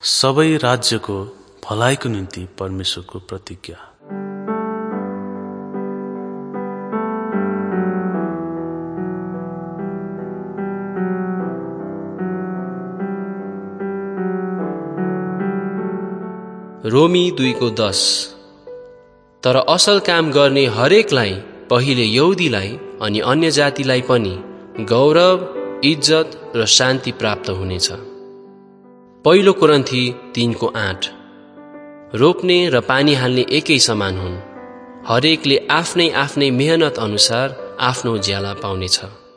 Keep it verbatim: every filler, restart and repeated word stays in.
सबै राज्यको भलाइको निम्ति परमेश्वरको प्रतिज्ञा। रोमी दुईको दस। तर असल काम गर्ने हरेकलाई, पहिले यहुदीलाई अनि अन्य जातिलाई पनि गौरव, इज्जत र शान्ति प्राप्त हुनेछ। पहिलो कोरिन्थी तीनको आठ। रोप्ने र पानी हाल्ने एकै समान हुन्, हरेकले आफ्नै आफ्नै मेहनत अनुसार आफ्नो ज्याला पाउनेछ।